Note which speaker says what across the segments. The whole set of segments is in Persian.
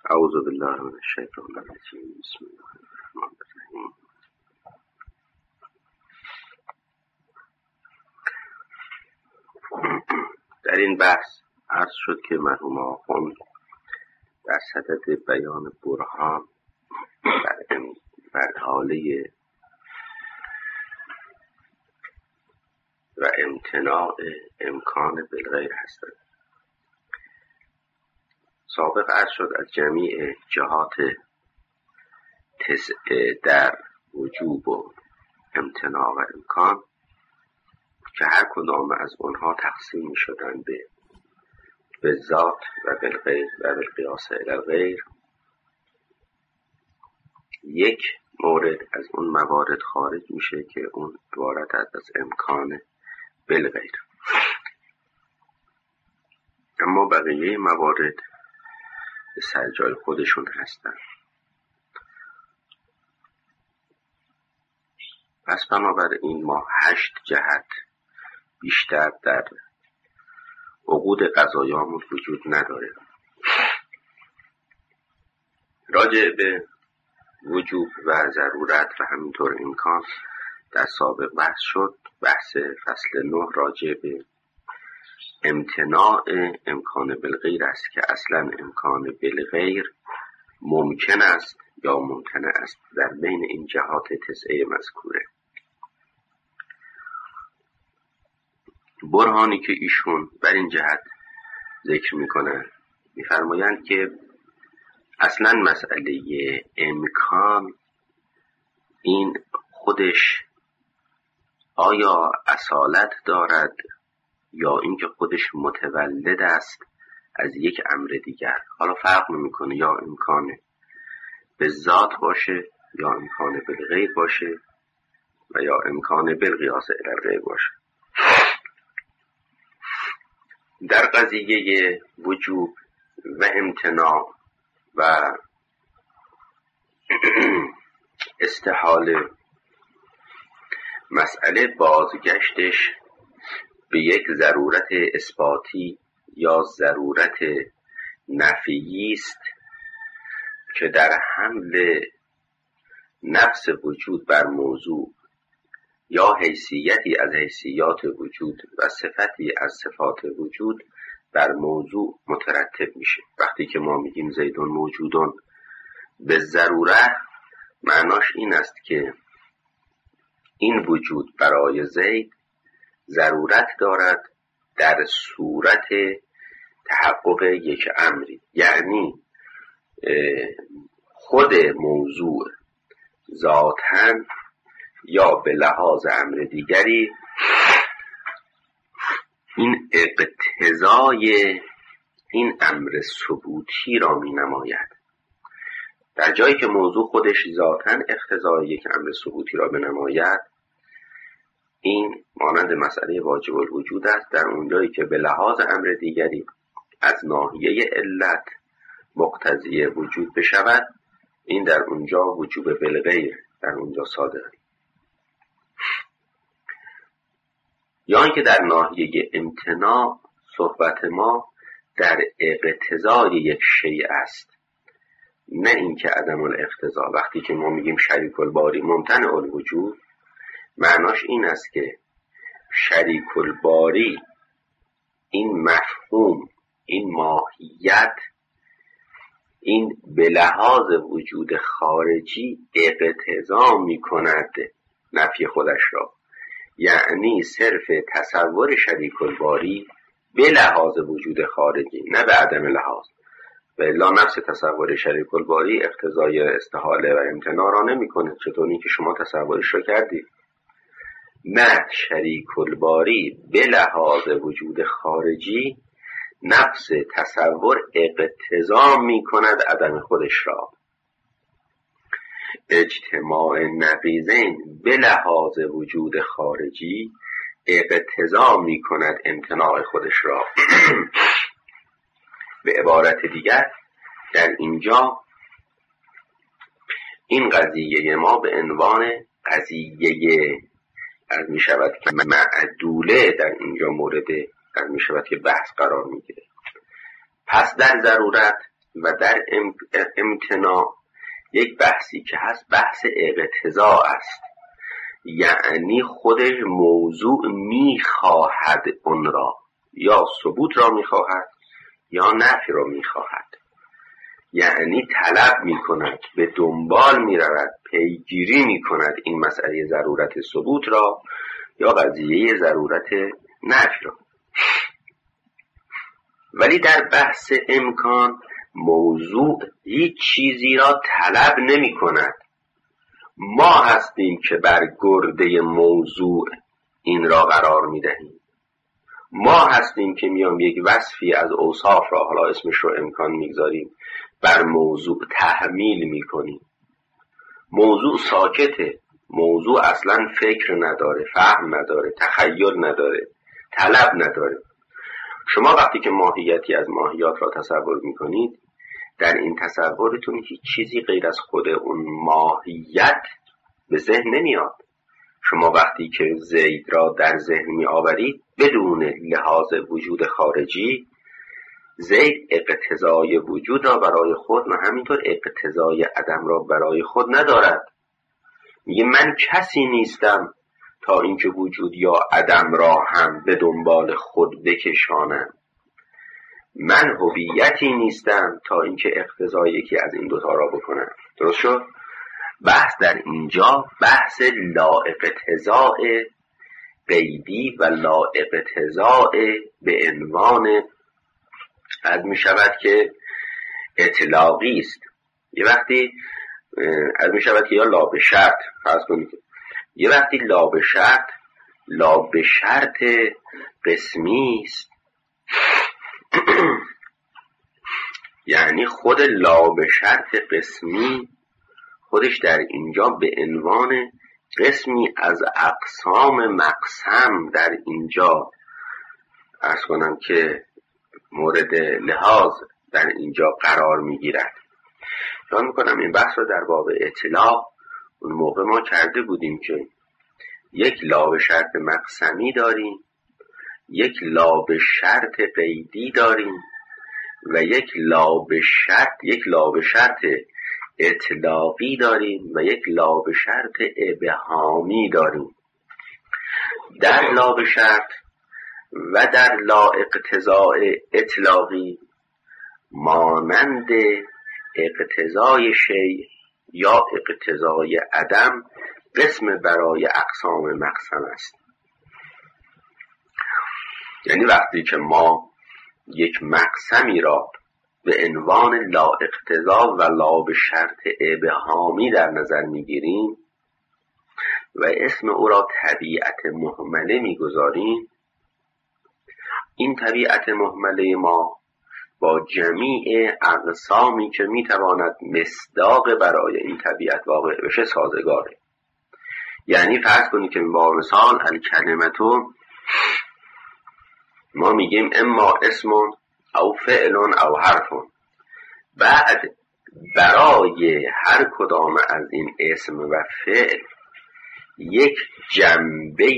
Speaker 1: اعوذ بالله من الشیطان الرجیم. بسم الله الرحمن الرحیم. در این بحث عرض شد که مرحوم آخوند در صدد بیان برهان بر حاله و امتناع امکان بالغیر هستند. سابق عرض شد از جمیع جهات در وجوب و امتناع و امکان که هر کدام از اونها تقسیم می شدن به ذات و بالغیر و بالقیاس الی الغیر. یک مورد از اون موارد خارج میشه که اون عبارت از امکان بالغیر، اما بقیه موارد به سر جای خودشون هستن. پس بنابراین ما 8 جهت بیشتر در عقود قضایامون وجود نداره. راجع به وجوب و ضرورت و همینطور امکان در سابق بحث شد. بحث فصل 9 راجع به امتناع امکان بالغیر است که اصلا امکان بالغیر ممکن است یا ممکنه است در بین این جهات 9 مذکوره. برهانی که ایشون بر این جهت ذکر میکنن میفرمایند که اصلا مسئله امکان این خودش آیا اصالت دارد یا اینکه خودش متولد است از یک امر دیگر. حالا فرق نمیکنه یا امکان به ذات باشه یا امکان بالغیر باشه و یا امکان بالقیاس الی الغیر باشه. در قضیه وجوب و امتناع و استحاله مسئله بازگشتش به یک ضرورت اثباتی یا ضرورت نفیی است که در حمل نفس وجود بر موضوع یا حیثیتی از حیثیات وجود و صفتی از صفات وجود بر موضوع مترتب میشه. وقتی که ما میگیم زیدون موجودون به ضرورت، معناش این است که این وجود برای زید ضرورت دارد در صورت تحقق یک امری، یعنی خود موضوع ذاتاً یا به لحاظ امر دیگری این اقتضای این امر ثبوتی را می نماید. در جایی که موضوع خودش ذاتاً اقتضای یک امر ثبوتی را بنماید، این مانند مسئله واجب الوجود است. در اونجایی که به لحاظ امر دیگری از ناحیه علت مقتضی وجود بشود، این در اونجا وجوب بالغیر در اونجا صادق. یا اینکه در ناحیه امتناع صحبت ما در اقتضای یک شیء است، نه اینکه عدم الاقتضا. وقتی که ما میگیم شریک الباری ممتنع الوجود، معناش این است که شریک الباری این مفهوم، این ماهیت، این به لحاظ وجود خارجی اقتضا می کند نفی خودش را، یعنی صرف تصور شریک الباری به لحاظ وجود خارجی، نه به عدم لحاظ. و الا نفس تصور شریک الباری اقتضای استحاله و امتناع را نمی کنه. چطوری که شما تصورش رو کردید؟ نه، شریک الباری به لحاظ وجود خارجی نفس تصور اقتضا می کند عدم خودش را. اجتماع نقیضین به لحاظ وجود خارجی اقتضا می کند امتناع خودش را. به عبارت دیگر در اینجا این قضیه ما به عنوان قضیه از می شود که معدوله در اینجا مورد از می شود که بحث قرار می گیره. پس در ضرورت و در امتناع یک بحثی که هست بحث اقتضا است، یعنی خودش موضوع میخواهد اون را، یا ثبوت را میخواهد یا نفی را میخواهد، یعنی طلب میکند، به دنبال میرود، پیگیری میکند این مسئله ضرورت ثبوت را یا قضیه ضرورت نفی را. ولی در بحث امکان موضوع هیچ چیزی را طلب نمی کند. ما هستیم که بر گرده موضوع این را قرار می دهیم. ما هستیم که میام یک وصفی از اوصاف را، حالا اسمش رو امکان میگذاریم، بر موضوع تحمیل می کنیم. موضوع ساکته، موضوع اصلا فکر نداره، فهم نداره، تخیل نداره، طلب نداره. شما وقتی که ماهیتی از ماهیات را تصور میکنید، در این تصورتون هیچ چیزی غیر از خود اون ماهیت به ذهن نمیاد. شما وقتی که زید را در ذهن می آورید بدون لحاظ وجود خارجی، زید اقتضای وجود را برای خود و همینطور اقتضای عدم را برای خود ندارد. میگه من کسی نیستم تا اینکه وجود یا عدم را هم به دنبال خود بکشانم. من هویتی نیستم تا اینکه اقتضای یکی از این دوتا را بکنم. درست شد؟ بحث در اینجا بحث لااقتضاء غیبی و لااقتضاء به عنوان از می شود که اطلاقی است. یه وقتی از می شود که یا لا به شرط فرض کنید، یه وقتی لا به شرط، لا به شرط قسمی است. یعنی خود لا به شرط قسمی خودش در اینجا به عنوان قسمی از اقسام مقسم در اینجا عرض کنم که مورد لحاظ در اینجا قرار میگیرد. یاد میکنم این بحث رو در باب اطلاق اون موقع ما کرده بودیم که یک لا به شرط مقسمی داریم، یک لا به شرط قیدی داریم و یک لا به شرط اطلاقی داریم و یک لا به شرط ابهامی داریم. در لا به شرط و در لا اقتضاء اطلاقی مانند اقتضای شیء یا اقتضای عدم قسم برای اقسام مقسم است. یعنی وقتی که ما یک مقسمی را به عنوان لا اقتضا و لا به شرط ابهامی در نظر میگیریم و اسم او را طبیعت مهمله میگذاریم، این طبیعت مهمله ما با جمیع اقسامی که میتواند مصداق برای این طبیعت واقع بشه سازگاره. یعنی فرض کنید که با مثال الکلمتون ما میگیم اما اسمون او فعلون او حرفون، بعد برای هر کدام از این اسم و فعل یک جنبه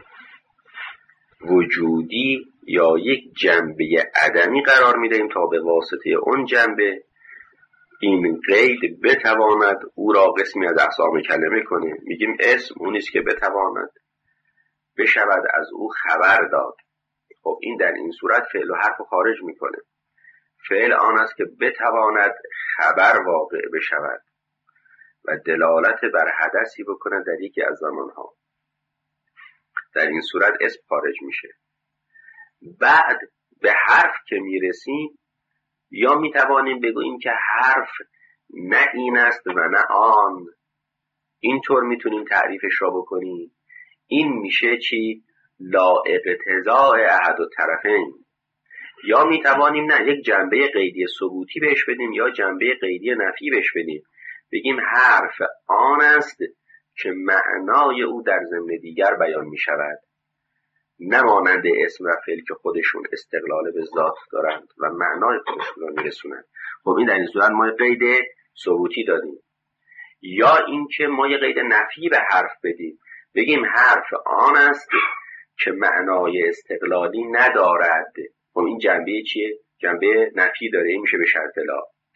Speaker 1: وجودی یا یک جنبه عدمی قرار میدهیم تا به واسطه اون جنبه این قید بتواند او را قسمی از اقسام کلمه کنه. میگیم اسم اونیست که بتواند بشود از او خبر داد. خب این در این صورت فعل و حرف خارج میکنه. فعل آن است که بتواند خبر واقع بشود و دلالت بر حدثی بکنه در یکی از زمانها. در این صورت اسم خارج میشه. بعد به حرف که میرسیم یا میتوانیم بگوییم که حرف نه این است و نه آن، اینطور میتونیم تعریفش را بکنیم. این میشه چی؟ لا اقتضاء احد الطرفین. یا میتوانیم نه یک جنبه قیدی ثبوتی بهش بدیم یا جنبه قیدی نفی بهش بدیم. بگیم حرف آن است که معنای او در ضمن دیگر بیان میشود، نه مانند اسم و فعل که خودشون استقلال به ذات دارند و معنای خودشون را میرسونند. خب این در این صورت ما قید ثبوتی دادیم. یا اینکه ما یه قید نفی به حرف بدیم، بگیم حرف آن است که معنای استقلالی ندارد. خب این جنبه چیه؟ جنبه نفی داره. این میشه به شرط لا.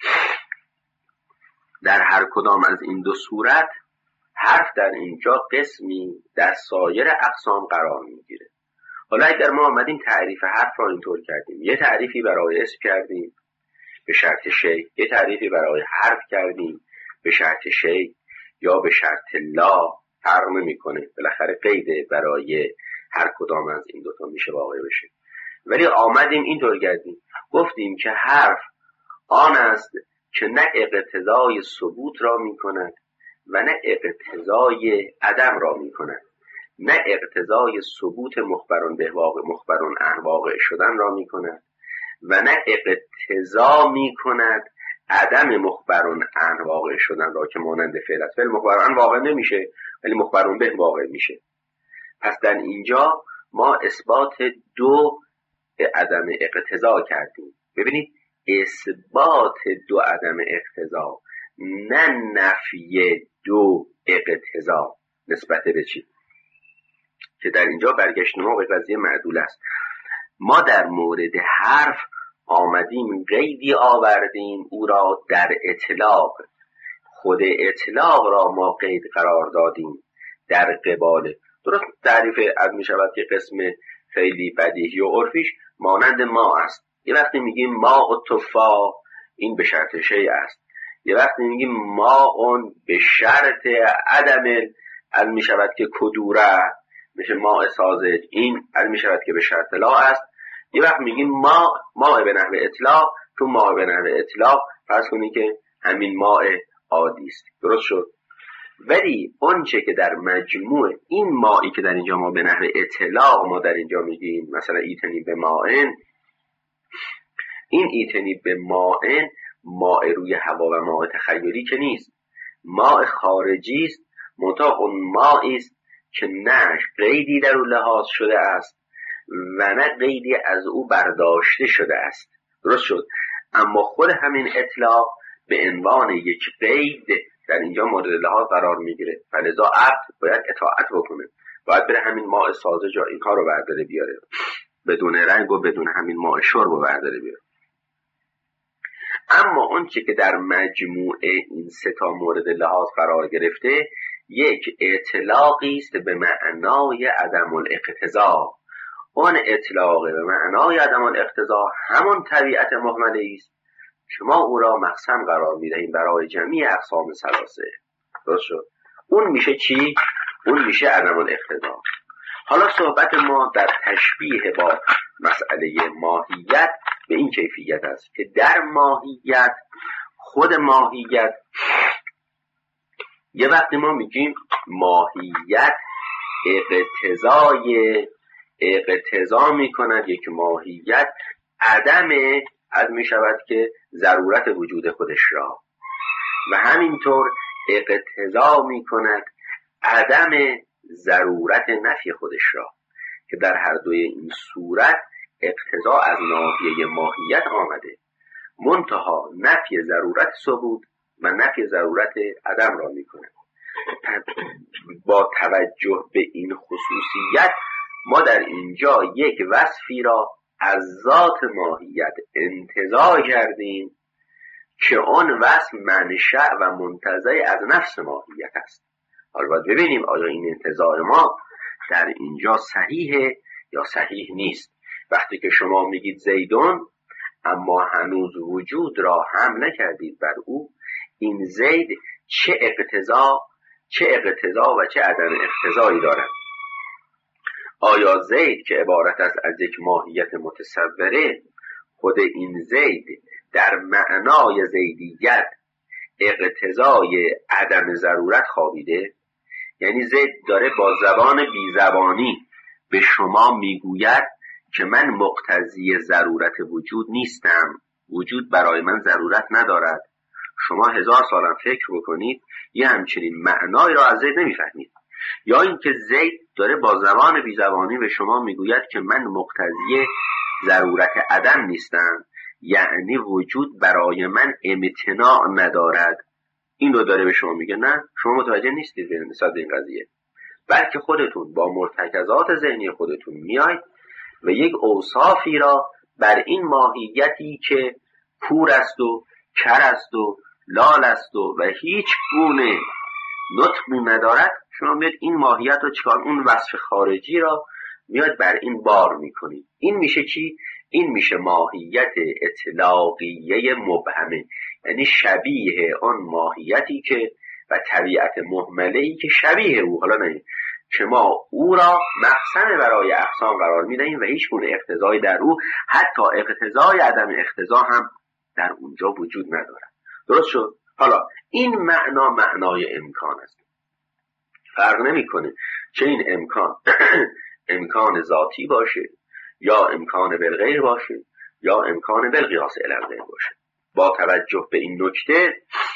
Speaker 1: در هر کدام از این دو صورت حرف در اینجا قسمی در سایر اقسام قرار میگیره. حالا اگر ما آمدیم تعریف حرف را اینطور کردیم، یه تعریفی برای اسم کردیم به شرط شیء، یه تعریفی برای حرف کردیم به شرط شیء یا به شرط لا، فرق نمیکنه، بالاخره قید برای هر کدام از این دوتا میشه واقع بشه. ولی آمدیم اینطور کردیم گفتیم که حرف آن است که نه اقتضای ثبوت را میکند و نه اقتضای عدم را میکند، نه اقتضای ثبوت مخبرون به واقع مخبرون عن واقع شدن را میکند و نه اقتضا میکند عدم مخبرون عن واقع شدن را که مانند فعل است. فعل مخبرون عن واقع نمیشه ولی مخبرون به واقع میشه. پس در اینجا ما اثبات دو عدم اقتضا کردیم. ببینید اثبات دو عدم اقتضا، نه نفی دو اقتضا. نسبت به چی؟ که در اینجا برگشت ما به قضیه معدول است. ما در مورد حرف آمدیم قیدی آوردیم او را در اطلاق، خود اطلاق را ما قید قرار دادیم در قبال. درست تعریف از می شود که قسم خیلی بدیهی و عرفیش مانند ما است. یه وقتی میگیم ما اتفا، این به شرط شیء است. یه وقتی میگیم ما اون به شرط عدم، از می شود که کدوره میشه ما سازج، این از می شود که به شرط لا است. یه وقت میگیم ما به نحو اطلاق، تو ما به نحو اطلاق فرض کنید که همین ماء عادی است. درست شد؟ ولی اون چه که در مجموع این مائی که در اینجا ما به نحو اطلاق ما در اینجا میگیم، مثلا ایتنی به ماءن، این ایتنی به ماءن ماء روی هوا و ماء تخیلی که نیست، ماء خارجی است، منتها اون مائی است که نه قیدی در او لحاظ شده است و نه قیدی از او برداشته شده است. درست شد؟ اما خود همین اطلاق به عنوان یک قید در اینجا مورد لحاظ قرار میگیره، فلذا عبد باید اطاعت بکنه، باید بره همین ماء سازج و اینها رو برداره بیاره، بدون رنگ و بدون همین ماء شرب رو برداره بیاره. اما اون چه که در مجموع این سه تا مورد لحاظ قرار گرفته یک اطلاقی است به معنای عدم الاقتضا. اون اطلاق به معنای عدم الاقتضا همون طبیعت مهمله است که ما او را مقسم قرار میدهیم برای جمعی اقسام ثلاثه. درست شد؟ اون میشه چی؟ اون میشه عدم الاقتضا. حالا صحبت ما در تشبیه با مسئله ماهیت به این کیفیت است که در ماهیت، خود ماهیت، یه وقتی ما میگیم ماهیت اقتضا میکند یک ماهیت عدم از میشود که ضرورت وجود خودش را، و همینطور اقتضا میکند عدم ضرورت نفی خودش را، که در هر دوی این صورت اقتضا از ناحیه ماهیت آمده، منتها نفی ضرورت ثبوت و نفی ضرورت عدم را میکند. با توجه به این خصوصیت ما در اینجا یک وصفی را از ذات ماهیت انتزاع کردیم که آن وصف منشأ و منتزع از نفس ماهیت است. حالا باید ببینیم آیا این انتزاع ما در اینجا صحیحه یا صحیح نیست. وقتی که شما میگید زیدون اما هنوز وجود را هم نکردید بر او، این زید چه اقتضا و چه عدم اقتضایی دارد؟ آیا زید که عبارت است از یک ماهیت متصوره، خود این زید در معنای زیدیت اقتضای عدم ضرورت خوابیده؟ یعنی زید داره با زبان بیزبانی به شما میگوید که من مقتضی ضرورت وجود نیستم، وجود برای من ضرورت ندارد. شما 1000 سالم فکر بکنید یه همچنین معنای را از زید نمیفهمید. یا اینکه زید داره با زبان بیزبانی به شما میگوید که من مقتضی ضرورت عدم نیستم، یعنی وجود برای من امتناع ندارد. این رو داره به شما میگه. نه، شما متوجه نیستید به نسبت این قضیه، بلکه خودتون با مرتکزات ذهنی خودتون میاید و یک اوصافی را بر این ماهیتی که کور است و کر است و لال است و هیچ گونه نطقی ندارد، شما میاد این ماهیت رو چکار، اون وصف خارجی را میاد بر این بار میکنید. این میشه چی؟ این میشه ماهیت اطلاقیه مبهمه، یعنی شبیه آن ماهیتی که و طبیعت مهمله‌ای که شبیه او، حالا نه که ما او را مقسم برای اقسام قرار میدهیم و هیچ گونه اقتضایی در او، حتی اقتضای عدم اقتضا هم در اونجا وجود ندارد. درست شد؟ حالا این معنا معنای امکان است. فرق نمیکنه چه این امکان امکان ذاتی باشه یا امکان بالغیر باشه یا امکان بالقیاس الی الغیر باشه. با توجه به این نکته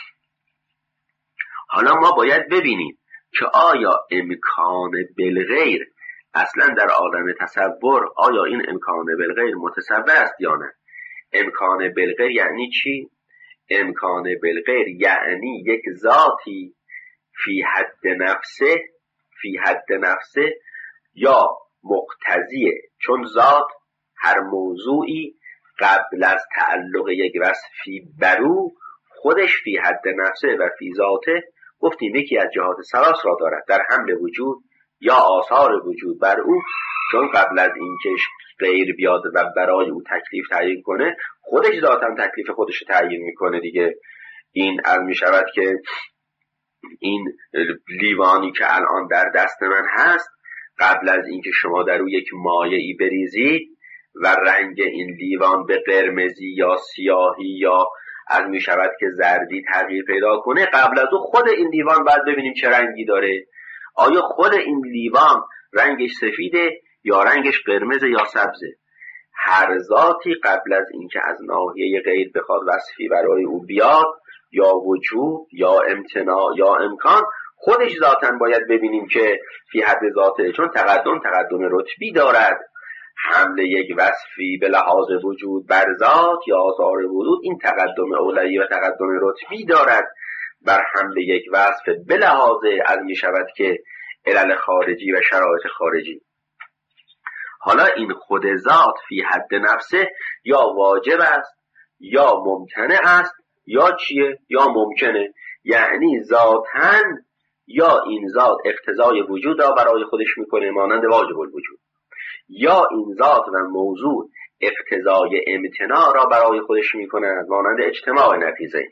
Speaker 1: حالا ما باید ببینیم که آیا امکان بالغیر اصلا در عالم تصور، آیا این امکان بالغیر متصور است یا نه؟ امکان بالغیر یعنی چی؟ امکان بالغیر یعنی یک ذاتی فی حد نفسه یا مقتضیه، چون ذات هر موضوعی قبل از تعلق یک وصفی برو خودش فی حد نفسه و فی ذاته، گفتیم یکی از جهات ثلاث را دارد، در حمل وجود یا آثار وجود بر او، چون قبل از اینکه غیر بیاد و برای او تکلیف تعیین کنه خودش ذاتاً تکلیف خودش تعیین میکنه دیگه. این از میشود که این لیوانی که الان در دست من هست، قبل از اینکه شما در او یک مایعی بریزید و رنگ این لیوان به قرمزی یا سیاهی یا از میشود که زردی تغییر پیدا کنه، قبل از او خود این لیوان باید ببینیم چه رنگی داره. آیا خود این لیوان رنگش سفیده یا رنگش قرمز یا سبزه؟ هر ذاتی قبل از اینکه از ناحیه غیر بخواد وصفی برای او بیاد، یا وجود یا امتناع یا امکان، خودش ذاتاً باید ببینیم که فی حد ذاته، چون تقدم رتبی دارد. حمل یک وصفی به لحاظ وجود بر ذات یا آثار وجود، این تقدم اولیه و تقدم رتبی دارد بر حمل یک وصف به لحاظ از می شود که علل خارجی و شرایط خارجی. حالا این خود ذات فی حد نفسه یا واجب است یا ممتنع است یا چیه؟ یا ممکنه. یعنی ذاتاً یا این ذات اقتضای وجود را برای خودش میکنه مانند واجب الوجود، یا این ذات و موضوع اقتضای امتناع را برای خودش میکنه مانند اجتماع نفیذین،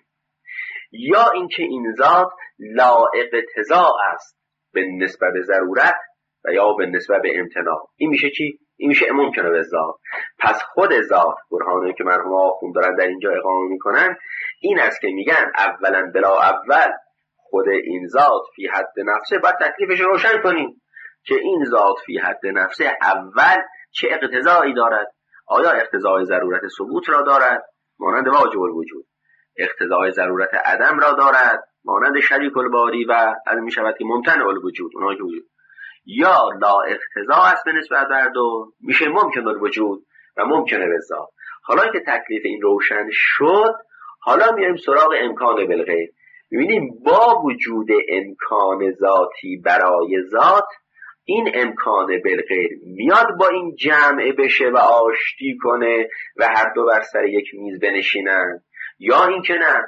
Speaker 1: یا اینکه این ذات لا اقتضا است به نسبت به ضرورت و یا به نسبت به امتناع. این میشه چی؟ این میشه ممکنه به ذات. پس خود ذات، برهانی که مرحوم آخوند دارن در اینجا اقامه میکنن این است که میگن اولا بلا اول خود این ذات فی حد نفسه، باید تکلیفش روشن کنیم که این ذات فی حد نفسه اول چه اقتضایی دارد. آیا اقتضای ضرورت ثبوت را دارد مانند واجب الوجود، اقتضای ضرورت عدم را دارد مانند شریک الباری و از می شود که ممتنع الوجود، اونها که وجود، یا لا اقتضا است به نسبت بر دو، میشه ممکن الوجود و ممکنه به ذات. حالا که تکلیف این روشن شد، حالا میایم سراغ امکان بالغیر. میبینیم با وجود امکان ذاتی برای ذات، این امکان بالغیر میاد با این جمع بشه و آشتی کنه و هر دو بر سر یک میز بنشینن، یا این که نه،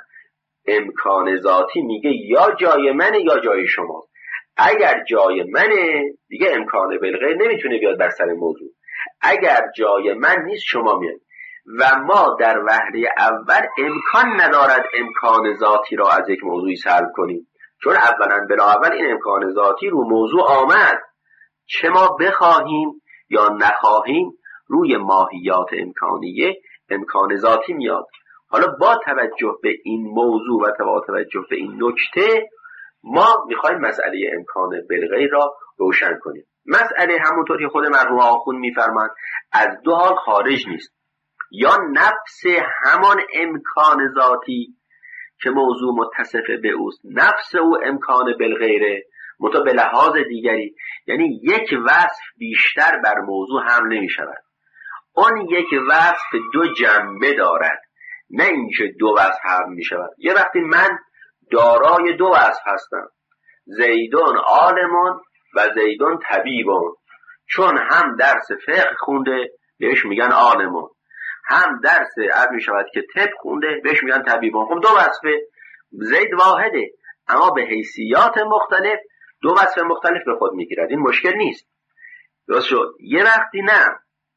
Speaker 1: امکان ذاتی میگه یا جای منه یا جای شما. اگر جای منه دیگه امکان بالغیر نمیتونه بیاد بر سر موضوع، اگر جای من نیست شما میاد. و ما در وهله اول امکان ندارد امکان ذاتی را از یک موضوعی سلب کنیم، چون اولا بلا اول این امکان ذاتی رو موضوع آمد، چه ما بخواهیم یا نخواهیم روی ماهیات امکانیه امکان ذاتی میاد. حالا با توجه به این موضوع و با توجه به این نکته ما میخوایم مسئله امکان بالغیر را روشن کنیم. مسئله همونطور که خود مرحوم آخوند میفرماند از دو حال خارج نیست، یا نفس همان امکان ذاتی که موضوع متصف به اوست، نفس او امکان بالغیره متا به لحاظ دیگری، یعنی یک وصف بیشتر بر موضوع هم نمی شود. اون یک وصف دو جنبه دارد، نه اینکه دو وصف هم می شود. یه وقتی من دارای دو وصف هستم، زیدون عالمون و زیدون طبیبون، چون هم درس فقه خونده بهش میگن عالمون، هم درس عرب می شود که طب خونده بهش میگن طبیبون. خب دو وصفه، زید واحده اما به حیثیات مختلف دو وصف مختلف به خود میگیرد. این مشکل نیست، درست شد. یه وقتی نه،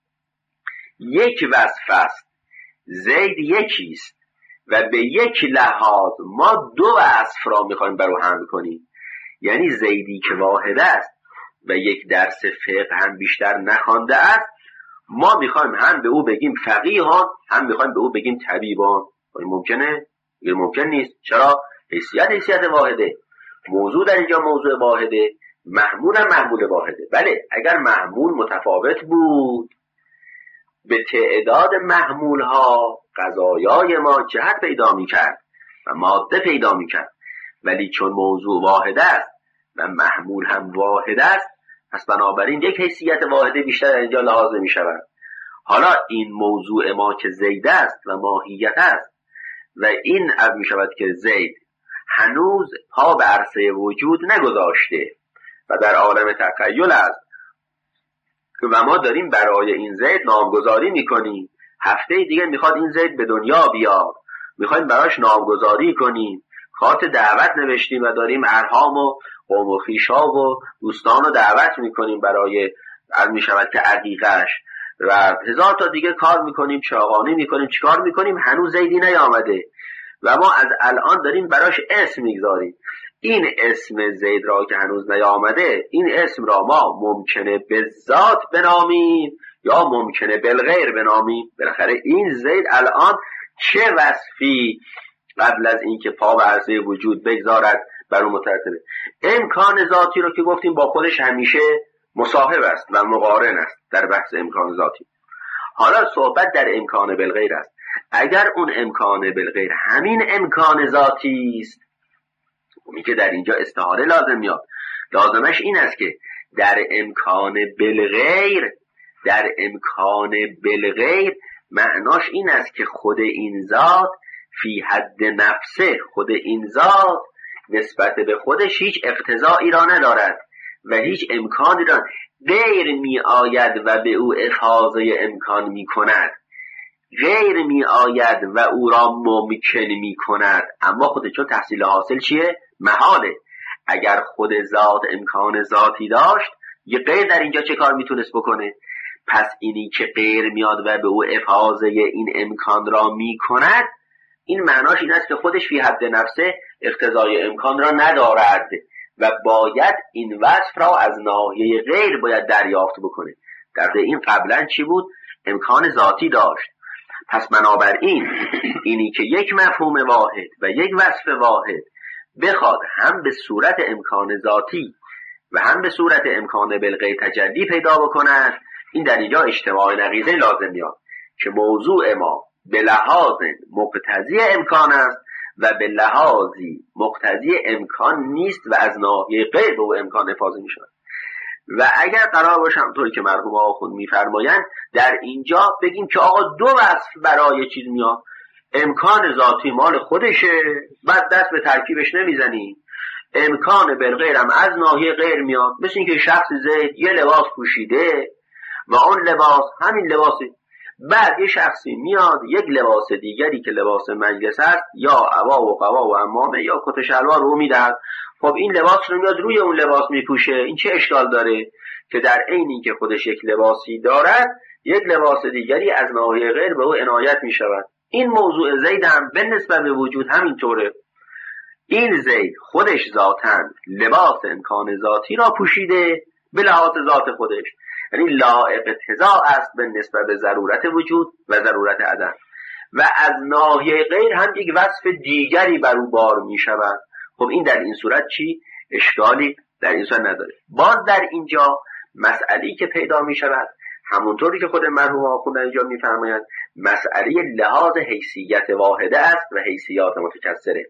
Speaker 1: یک وصف است، زید یکیست و به یک لحاظ ما دو وصف را میخوایم برو هم کنیم، یعنی زیدی که واحد است و یک درس فقه هم بیشتر نخوانده است، ما میخوایم هم به او بگیم فقیهان، هم میخوایم به او بگیم طبیبان. این ممکنه؟ این ممکن نیست. چرا؟ حیثیت واحده، موضوع در اینجا موضوع واحده، محمول هم محمول واحده. بله اگر محمول متفاوت بود به تعداد محمول ها قضایای ما جهت پیدا میکرد و ماده پیدا میکرد، ولی چون موضوع واحد است و محمول هم واحد است، پس بنابراین یک حیثیت واحده بیشتر در اینجا لحاظ نمیشود. حالا این موضوع ما که زید است و ماهیت است و این از میشود که زید هنوز پا به عرصه وجود نگذاشته و در عالم تخیل است و ما داریم برای این زید نامگذاری میکنیم. هفته دیگه میخواد این زید به دنیا بیاد، میخوایم براش نامگذاری کنیم، خط دعوت نوشتیم و داریم ارحام و قوم و خویشا و دوستان رو دعوت میکنیم برای از میشود که عقیقش و هزار تا دیگه کار میکنیم، چاقانی میکنیم، چیکار میکنیم، هنوز زیدی نیامده و ما از الان داریم براش اسم میگذاریم. این اسم زید را که هنوز نیامده، این اسم را ما ممکنه به ذات بنامیم یا ممکنه بالغیر بنامیم. بالاخره این زید الان چه وصفی قبل از اینکه پا به عرصه وجود بگذارد بر اون مترتبه؟ امکان ذاتی رو که گفتیم با خودش همیشه مصاحب است و مقارن است در بحث امکان ذاتی. حالا صحبت در امکان بالغیر است. اگر اون امکان بالغیر همین امکان ذاتی است، اونی که در اینجا استعاره لازم میاد، لازمش این است که در امکان بالغیر معناش این است که خود این ذات فی حد نفسه، خود این ذات نسبت به خودش هیچ اقتضایی را ندارد و هیچ امکانی را غیر می آید و به او افاضه امکان می کند، غیر می آید و او را ممکن می کند. اما خود چون تحصیل حاصل چیه؟ محاله. اگر خود ذات امکان ذاتی داشت، یه غیر در اینجا چه کار میتونست بکنه؟ پس اینی که غیر میاد و به او افاضه این امکان را می کند، این معناش این است که خودش فی حد نفسه اقتضای امکان را ندارد و باید این وصف را از ناحیه غیر باید دریافت بکنه. در این قبلا چی بود؟ امکان ذاتی داشت. پس بنابراین اینی که یک مفهوم واحد و یک وصف واحد بخواد هم به صورت امکان ذاتی و هم به صورت امکان بالغیر تجلی پیدا بکند، این در اینجا اجتماع نقیضه لازم میاد که موضوع ما به لحاظ مقتضی امکان است و به لحاظی مقتضی امکان نیست و از ناحیه غیر به او امکان افاضه می شود. و اگر قرار باشه همطوری که مرحوم آخوند میفرمایند در اینجا بگیم که آقا دو وصف برای چیز میاد، امکان ذاتی مال خودشه، بعد دست به ترکیبش نمیزنیم، امکان بالغیر هم از ناحیه غیر میاد، مثل اینکه شخص زید یه لباس پوشیده و اون لباس همین لباسی، بعد یه شخصی میاد یک لباس دیگری که لباس مجلس است یا عبا و قبا و عمامه یا کت شلوار رو میدهد، خب این لباس رو میاد روی اون لباس میپوشه. این چه اشکال داره که در عین اینکه خودش یک لباسی دارد، یک لباس دیگری از ناحیه غیر به او عنایت میشود. این موضوع زید هم به نسبت به وجود همینطوره. این زید خودش ذاتاً لباس امکان ذاتی را پوشیده به لحاظ ذات خودش، یعنی لا اقتضا است به نسبت به ضرورت وجود و ضرورت عدم، و از ناحیه غیر هم یک وصف دیگری بر او بار می شود. خب این در این صورت چی؟ اشکالی در این صورت نداره. باز در اینجا مسئله‌ای که پیدا می شود همونطوری که خود مرحوم آخوند اینجا می فرمایند، مسئله لحاظ حیثیت واحده است و حیثیات متکثره.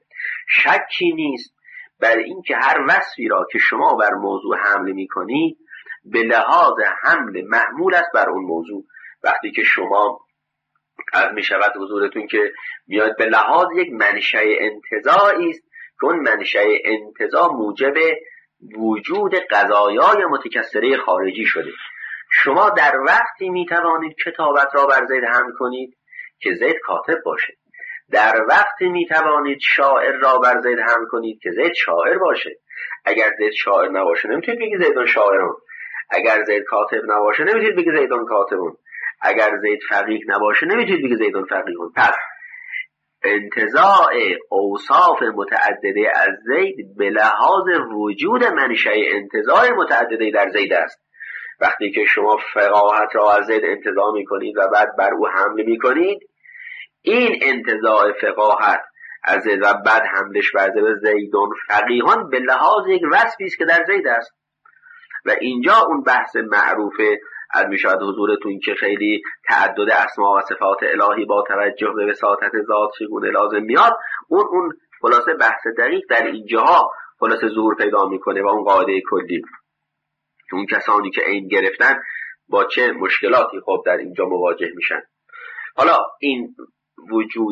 Speaker 1: شکی نیست بر این که هر وصفی را که شما بر موضوع حمل می کنید به لحاظ حمل محمول است بر اون موضوع. وقتی که شما از می شود حضورتون که میاد به لحاظ یک منشأ انتزاعی است که اون منشأ انتزاع موجب وجود قضایای متکثره خارجی شده. شما در وقتی می توانید کتابت را بر زید حمل کنید که زید کاتب باشه، در وقتی میتوانید شاعر را بر زید حمل کنید که زید شاعر باشه. اگر زید شاعر نباشه نمیتونید بگید زیدون شاعرون. اگر زید کاتب نباشه نمیتونید بگید زیدون کاتبون. اگر زید فقیه نباشه نمیتونید بگید زیدون فقیهون. پس انتزاع اوصاف متعدده از زید به لحاظ وجود منشأ انتزاع متعدده در زید است. وقتی که شما فقاهت را از زید انتزاع میکنید و بعد بر او حمله میکنید، این انتزاع فقاهت از زید و بعد حملش بر زیدون فقیهان به لحاظ یک وصفی است که در زید است. و اینجا اون بحث معروفه از میشود حضورتون که خیلی تعدد اسما و صفات الهی با توجه به وساطت ذات چگونه لازم میاد، اون خلاصه بحث دقیق در اینجاها خلاصه ظهور پیدا میکنه و اون قاعده کلی که اون کسانی که عین گرفتن با چه مشکلاتی خب در اینجا مواجه میشن. حالا این وجود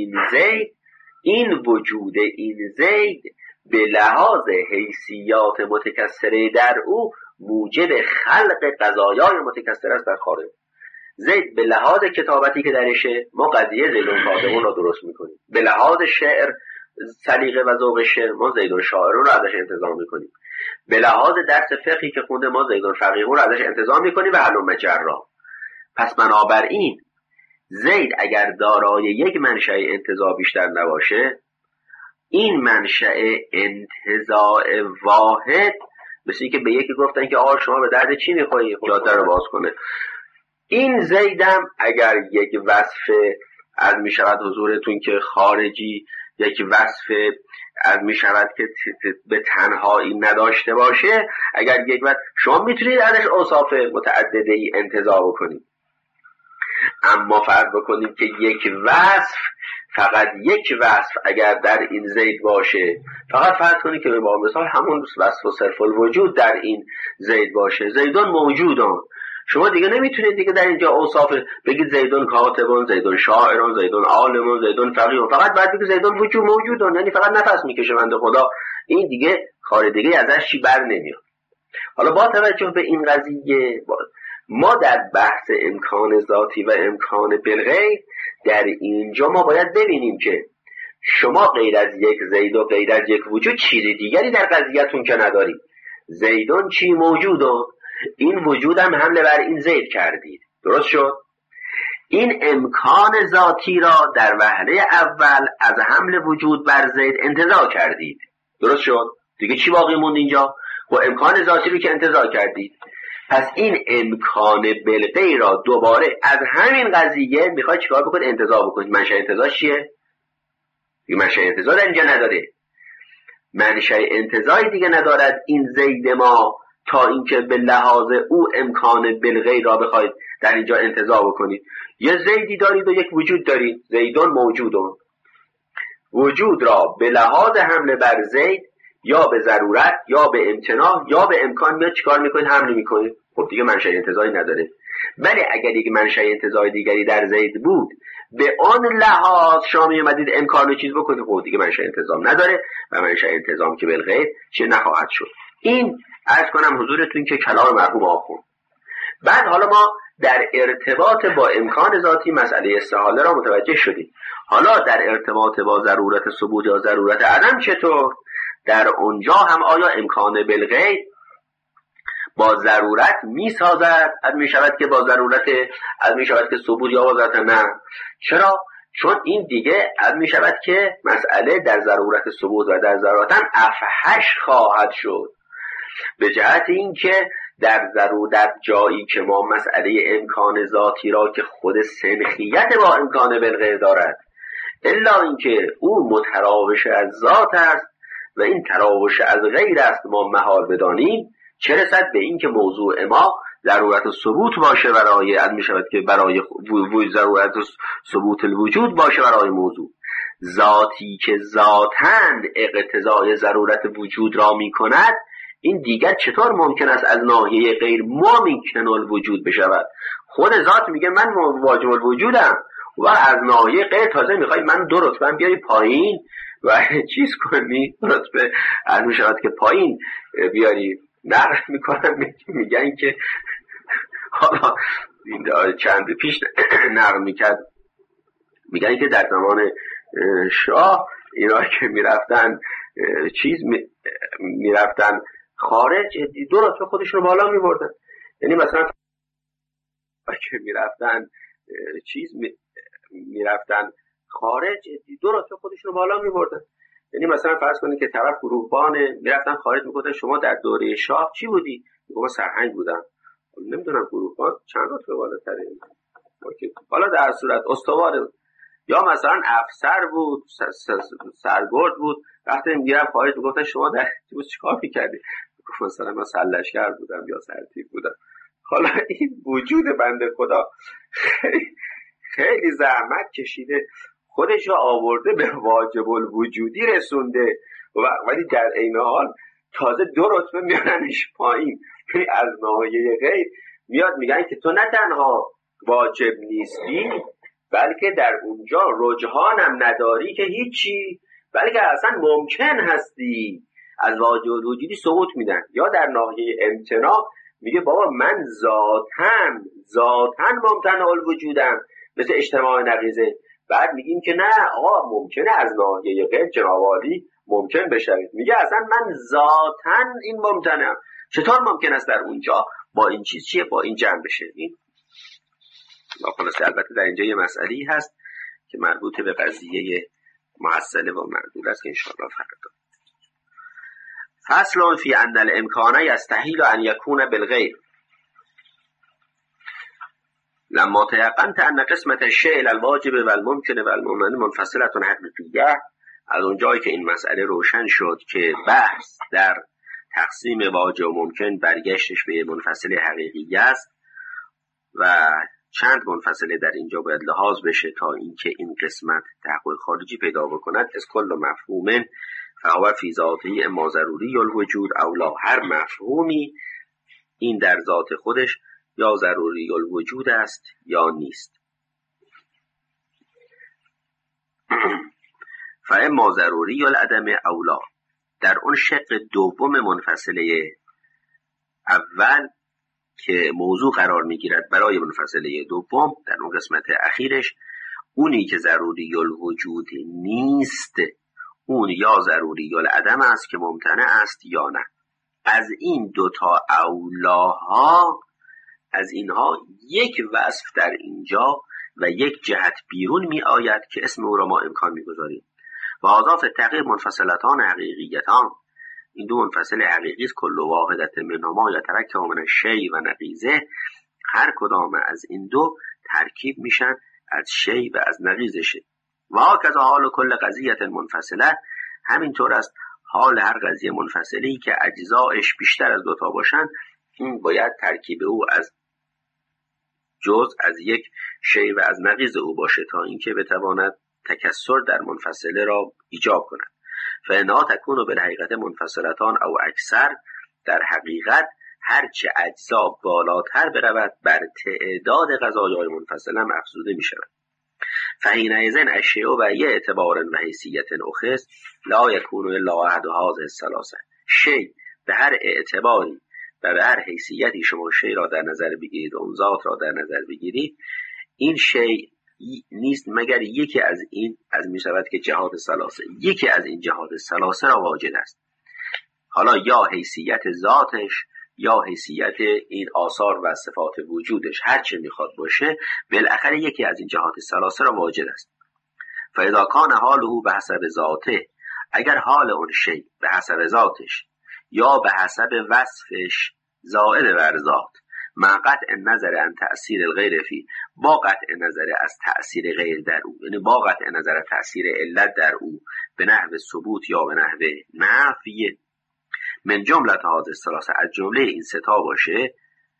Speaker 1: این زید به لحاظ حیثیات متکثره در او موجب خلق قضایای متکثر است در خارج. زید به لحاظ کتابتی که درشه ما قضیه زیدون کاتبون را درست میکنیم. به لحاظ شعر سلیقه و ذوق شعر ما زیدون شاعرون را ازش انتزاع میکنیم. به لحاظ درس فقهی که خونده ما زیدون فقیهون را ازش انتزاع میکنیم و هلم جرا. پس بنابراین زید اگر دارای یک منشأ انتزاع بیشتر نباشه، این منشأ انتزاع واحد مثل این که به یکی گفتن که آقا شما به درد چی میخوری؟ جاده رو باز کنه. این زیدم اگر یک وصف از میشود حضورتون که خارجی، یک وصف از میشود که به تنهایی نداشته باشه، اگر یک وصف شما میتونید ازش اوصاف متعدده ای انتزاع بکنید. اما فرض بکنید که یک وصف، فقط یک وصف اگر در این زید باشه، فقط فرض کنید که به مثال همون وصف و صرف الوجود در این زید باشه، زیدون موجودون، شما دیگه نمیتونید دیگه در اینجا اوصاف بگید زیدون کاتبون، زیدون شاعرون، زیدون عالمون، زیدون فقیهون، فقط باید بگید زیدون وجود موجودون، یعنی فقط نفس میکشه بنده خدا، این دیگه کار دیگه ازش چی بر نمیاد. حالا با توجه به این قضیه ما در بحث امکان ذاتی و امکان بالغیر در اینجا ما باید ببینیم که شما غیر از یک زید و غیر از یک وجود چیز دیگری در قضیه‌تون که ندارید. زیدون چی موجودون، این وجودم حمله بر این زید کردید، درست شد؟ این امکان ذاتی را در وهله اول از حمل وجود بر زید انتزاع کردید، درست شد؟ دیگه چی باقی موند اینجا؟ و امکان ذاتی رو که انتزاع کردید، پس این امکان بالغیر را دوباره از همین قضیه میخواید چیکار بکنید؟ انتزاع بکنید. منشأ انتزاع چیه؟ منشأ انتزاع در اینجا نداره، منشأ انتزاعی دیگه ندارد این زید ما تا اینکه به لحاظ او امکان بالغیر را بخواید در اینجا انتزاع بکنید. یه زیدی دارید و یک وجود دارید، زیدون موجودون. وجود را به لحاظ حمله بر زید یا به ضرورت یا به امتناع یا به امکان میاد چیکار میکنید؟ حمله میکنید. خب دیگه منشأ انتزاعی نداره. ولی اگر یک منشأ انتزاعی دیگری در زید بود، به آن لحاظ شما میامدید امکان رو چیز بکنید، خب دیگه منشأ انتزاع نداره و منشأ انتزاع که بالغیر چه نخواهد شد. این عرض کنم حضورتون که کلام مرحوم آخوند. بعد حالا ما در ارتباط با امکان ذاتی مسئله استحاله را متوجه شدیم. حالا در ارتباط با ضرورت ثبوت یا ضرورت عدم چطور؟ در اونجا هم آیا امکان بالغیر با ضرورت میسازد؟ از میشود که با ضرورت از میشود که ثبوت یا وضعت نه؟ چرا؟ چون این دیگه از میشود که مسئله در ضرورت ثبوت و در ضرورتن افحش خواهد شد، به جهت این که در جایی که ما مسئله امکان ذاتی را که خود سنخیت با امکان بالغیر دارد، الا اینکه او متراوش از ذات است و این تراوش از غیر است ما محال بدانیم، چه رسد به این که موضوع ما ضرورت ثبوت باشه برای از می شود که برای ضرورت ثبوت الوجود باشه برای موضوع ذاتی که ذاتاً اقتضای ضرورت وجود را می کند. این دیگر چطور ممکن است از ناحیه غیر ممکن الوجود بشود؟ خود ذات میگه من واجب الوجودم و از ناحیه غیر تازه میخوای من 2 رتبه بیاری پایین و چیز کنی، رتبه از می شود که پایین بیاری. نقل میکنم میگن که حالا این چند پیش نقل میکرد، میگن که در زمان شاه اینا که میرفتن میرفتن خارج 2 رتبه خودشون رو بالا میبردن. یعنی مثلا که میرفتن خارج 2 رتبه خودشون رو بالا میبردن. یعنی مثلا فرض کنید که طرف گروهبان میرفتن خارج میگفتن شما در دوره شاه چی بودی؟ میگم سرهنگ بودم. نمیدونم گروهبان چند رتبه بالاتره. حالا در صورت استوار یا مثلا افسر بود، سرگرد بود، وقتی میرفت خارج میگفتن شما در چیکار میکردی؟ گفت مثلا من سرلشکر بودم یا سرتیپ بودم. حالا این وجود بنده خدا خیلی زحمت کشیده، خودش رو آورده به واجب الوجودی رسونده، ولی در عین حال تازه 2 رتبه میارنش پایین. از ناحیه غیر میاد میگن که تو نه تنها واجب نیستی بلکه در اونجا رجحانم نداری که هیچی، بلکه اصلا ممکن هستی. از واجب الوجودی سقوط میدن. یا در ناحیه امتناع میگه بابا من ذاتاً ممتنع الوجودم مثل اجتماع نقیضه. بعد میگیم که نه آقا ممکنه از ناحیه غیر جناب عالی ممکن بشه. میگه اصلا من ذاتاً این ممتنعم. چطور ممکن است در اونجا با این چیز چیه با این جمع بشه؟ این خلاصه البته در اینجا یه مسئله‌ای هست که مربوط به قضیه محصله و معدول است که انشاءالله فردا. فصل فی ان الامکان یستحیل ان یکون بالغیر لما تیقنت ان قسمت الشیء الواجب و الممکن و الممتنع منفصلة حقیقیه. از اونجایی که این مسئله روشن شد که بحث در تقسیم واجب و ممکن برگشتش به منفصل حقیقی است و چند منفصله در اینجا باید لحاظ بشه تا اینکه این قسمت تحقق خارجی پیدا بکند. از کل مفهوم فهو فی ذاته اما ضروری الوجود او لا، هر مفهومی این در ذات خودش یا ضروری الوجود است یا نیست. فاما ضروری العدم او لا، در اون شق دوم منفصله اول که موضوع قرار میگیرد برای منفصله دوم، در اون قسمت اخیرش اونی که ضروری الوجود نیست اون یا ضروری العدم است که ممتنع است یا نه. از این 2 تا اولاها، از اینها یک وصف در اینجا و یک جهت بیرون می آید که اسم او را ما امکان می گذاریم. و اضاف تقیب منفصلتان حقیقیتان، این 2 منفصل حقیقی است. کل واحدت منهما یترکب من الشیء و نقیضه، هر کدام از این 2 ترکیب میشن از شیء و از نقیضشه. و هکذا حال کل قضیه منفصله، همینطور است حال هر قضیه منفصلی که اجزایش بیشتر از 2 تا باشن، این باید ترکیب او از جزء از یک شیء و از نقیض او باشه تا اینکه بتواند تکسر در منفصله را ایجاب کند. فإنها تكون بالحقیقت منفصلتان او اکثر، در حقیقت هرچه اجزا بالاتر برود بر تعداد قضایای منفصله افزوده می شود. فحینئذ الشیء و یه اعتبار و حیثیت اخر لا یکون الا احد هذه الثلاثه. شیء به هر اعتباری و به هر حیثیتی شما شیء را در نظر بگیرید و اون ذات را در نظر بگیرید، این شیء نیست مگر یکی از این، از می شود که جهات ثلاثه، یکی از این جهات ثلاثه را واجد است. حالا یا حیثیت ذاتش یا حیثیت این آثار و صفات وجودش، هر چه میخواد باشه بالاخره یکی از این جهات ثلاثه را واجد است. فاذا کان حاله به حسب ذاته، اگر حال اون شیء به حسب ذاتش یا به حسب وصفش زائد بر ذات، مع قطع نظر عن تأثیر الغیر فی، با قطع نظر از تأثیر غیر در او، یعنی با قطع نظر از تأثیر علت در او به نحو ثبوت یا به نحو نفی، من جمله هذه الثلاثه، از جمله این 3 تا باشه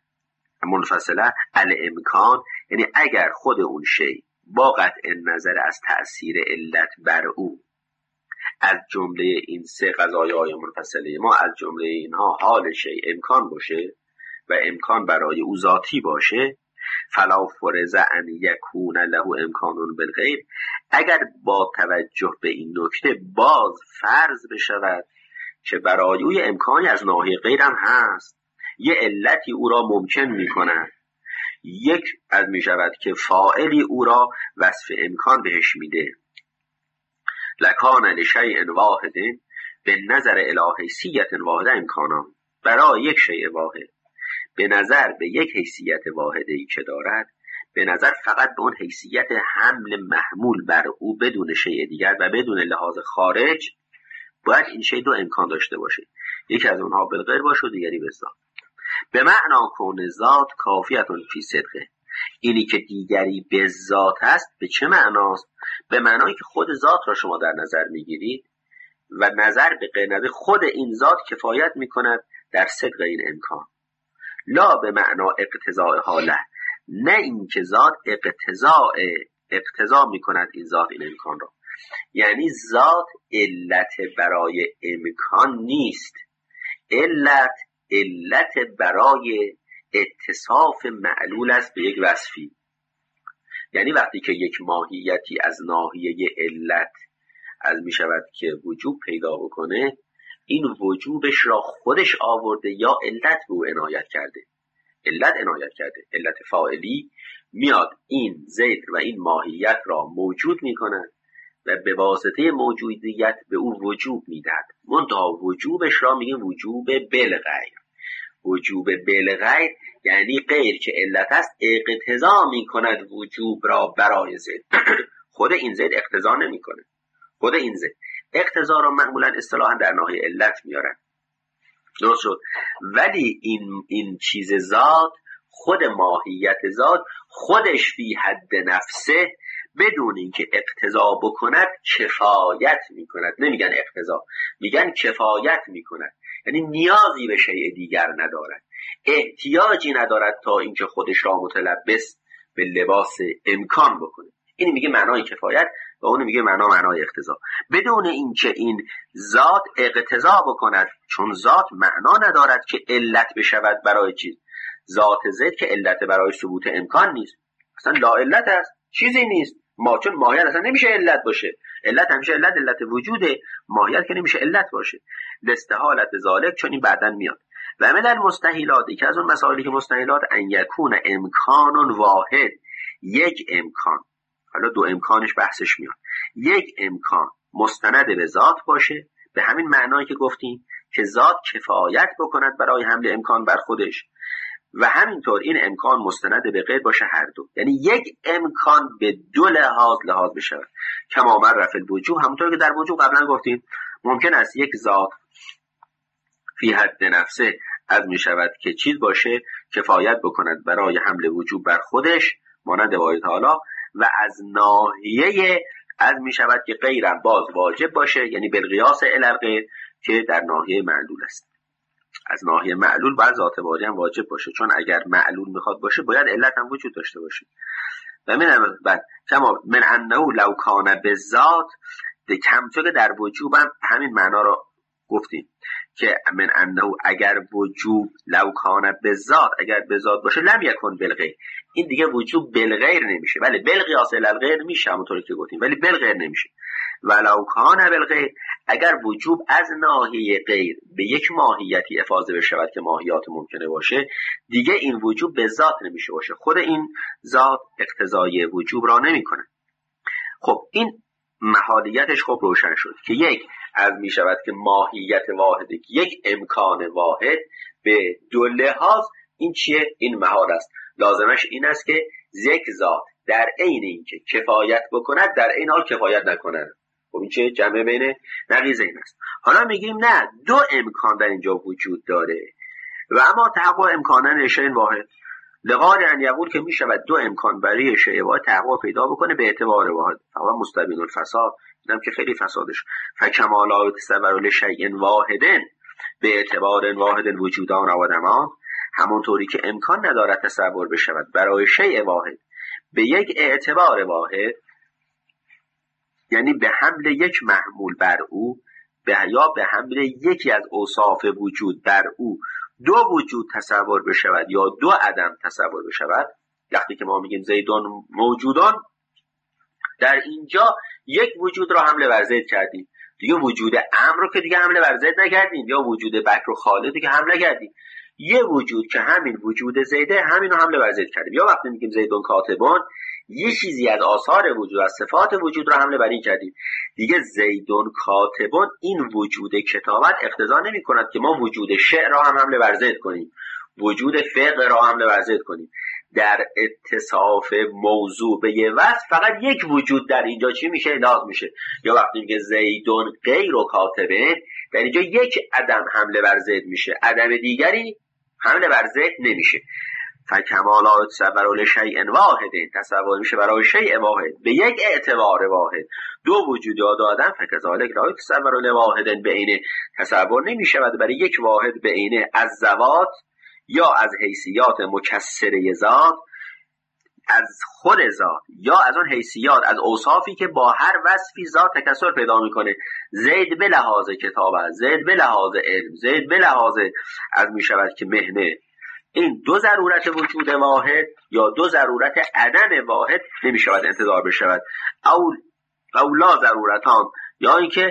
Speaker 1: منفصله الامکان، یعنی اگر خود اون شیء با قطع نظر از تأثیر علت بر او از جمله این 3 قضایای منفصله ما، از جمله اینها حال شیء امکان باشه و امکان برای او ذاتی باشه، فلا فرض ان یکون له امکان بالغیر، اگر با توجه به این نکته باز فرض بشود که برای او امکانی از ناحیه غیر هم هست، یه علتی او را ممکن میکنن، یک از میشود که فاعلی او را وصف امکان بهش میده، لکان لشیء واحد به نظر الی حیثیت واحد امکانا. برای یک شیء واحد به نظر به یک حیثیت واحدی که دارد، به نظر فقط به اون حیثیت حمل محمول بر او بدون شیء دیگر و بدون لحاظ خارج، باید این شیء دو امکان داشته باشه. یکی از اونها بالغیر باشه و دیگری بالذات. به معنا کون ذات کافیتون فی صدقه. اینی که دیگری به ذات است به چه معناست؟ به معنایی که خود ذات را شما در نظر میگیرید و نظر به غیر خود این ذات کفایت میکند در صدق این امکان. لا به معنا اقتضاء حاله، نه این که ذات اقتضا میکند این ذات این امکان را. یعنی ذات علت برای امکان نیست، علت برای اتصاف معلول است به یک وصفی. یعنی وقتی که یک ماهیتی از ناحیه علت از می شود که وجوب پیدا بکنه، این وجوبش را خودش آورده یا علت به او عنایت کرده. علت فاعلی میاد این زید و این ماهیت را موجود می کند و به واسطه موجودیت به او وجوب میدهد. منتها وجوبش را میگه وجوب بالغیر. وجوب بالغیر یعنی غیر که علت است اقتضا میکند وجوب را برای زید. خود این زید اقتضا نمیکنه. خود این زید اقتضا را معمولا اصطلاحا در ناحیه علت میارن. درست شد. ولی این چیز ذات، خود ماهیت ذات خودش فی حد نفسه بدون اینکه اقتضا بکند کفایت میکند. نمیگن اقتضا، میگن کفایت میکند. یعنی نیازی به شیء دیگر ندارد، احتیاجی ندارد تا اینکه خودش را متلبس به لباس امکان بکنه. این میگه معنای کفایت و اون میگه معنای اقتضا. بدون اینکه این ذات اقتضا بکند، چون ذات معنا ندارد که علت بشود برای چیز. ذات زید که علت برای ثبوت امکان نیست، اصلا لا علت است، چیزی نیست. چون ماهیت اصلا نمیشه علت باشه. علت همیشه علت وجوده، ماهیت که نمیشه علت باشه. لاستحالت ذالک، چون این بعدن میاد. و من المستحیلاتی که از اون مسائلی که مستحیلات ان یکون امکان واحد، یک امکان، حالا دو امکانش بحثش میاد، یک امکان مستند به ذات باشه، به همین معنایی که گفتیم که ذات کفایت بکند برای حمل امکان بر خودش، و همینطور این امکان مستند به غیر باشه، هر دو. یعنی یک امکان به دو لحاظ بشه. کما مر فی الوجوه، همونطور که در وجوه قبلا گفتیم ممکن است یک ذات فی حد نفسه از می شود که چیز باشه کفایت بکند برای حمل وجوب بر خودش، مانند واحد حالا، و از ناحیه از می شود که غیرم باز واجب باشه، یعنی بالقیاس الی الغیر که در ناحیه معلول است. از ناحیه معلول باید ذات باری هم واجب باشه، چون اگر معلول میخواد باشه باید علت هم وجود داشته باشه. و من انه لو کان بالذات، کمطور در وجوب هم همین معنا را گفتیم که من انه اگر وجوب لو کان بالذات، اگر به ذات باشه، لم یکن بالغیر، این دیگه وجوب بالغیر نمیشه. ولی بالقیاس الی الغیر میشه، همونطوری که گفتیم، ولی بالغیر نمیشه. ولو کان بالغیر، اگر وجوب از ناحیه غیر به یک ماهیتی افاضه بشود که ماهیات ممکنه باشه، دیگه این وجوب به ذات نمیشه باشه. خود این ذات اقتضای وجوب را نمیکنه. خب این محالیتش خب روشن شد که یک از می شود که ماهیت واحده، یک امکان واحد به دو لحاظ. این چیه؟ این محال است. لازمش این است که یک ذات در عین اینکه کفایت بکند در عین حال کفایت نکند. خب این چه؟ جمع بین نقیضین است. حالا میگیم نه، دو امکان در اینجا وجود داره و اما تحقق امکانن شیء واحد لغار ان یقول که میشود دو امکان برای شیء واحد تحقق پیدا بکنه به اعتبار واحد. فهو مستبین الفساد، اینم که خیلی فسادش. فکمالات تصور لشیء واحد به اعتبار واحد الوجودان و عدمان، همونطوری که امکان ندارد تصور بشود برای شیء واحد به یک اعتبار واحد، یعنی به حمل یک محمول بر او یا به حمل یکی از اوصاف وجود بر او دو وجود تصور بشود یا دو عدم تصور بشود. وقتی که ما میگیم زیدون موجودان، در اینجا یک وجود را حمله بر زید کردیم، دیگه وجود امر رو که دیگه حمله بر زید نکردیم، یا وجود بکر و خالد که حمله کردیم. یه وجود که همین وجود زیده، همین رو حمله بر زید کردیم. یا وقتی میگیم زیدون کاتبون، یه چیزی از آثار وجود، از صفات وجود رو حمله بر این کردیم. دیگه زیدون کاتبون، این وجود کتابت اقتضا نمی کند که ما وجود شعر را هم حمله بر زید کنیم، وجود فقه را حمله بر زید کنیم. در اتصاف موضوع به یه وصف فقط یک وجود در اینجا چی میشه؟ لازم میشه. یا وقتی میگه زیدون غیر و کاتبه، در اینجا یک عدم حمله بر زید میشه، عدم دیگری حمله بر زید نمیشه. فکمالات تصور لشیء واحد، تصور میشه برای شیء واحد به یک اعتبار واحد. دو وجود یا دو عدم فکذالک لا تصور لواحد به عینه، تصور نمیشود برای یک واحد به عینه، از ذوات یا از حیثیات مکسره ذات، از خود ذات یا از اون حیثیات، از اوصافی که با هر وصفی ذات تکثر پیدا میکنه. زید به لحاظ کتابت، زید به لحاظ علم، زید به لحاظ از میشود که مهنه. این دو ضرورت وجود واحد یا دو ضرورت عدم واحد نمیشود انتظار بشود. او لا ضرورتان، یا اینکه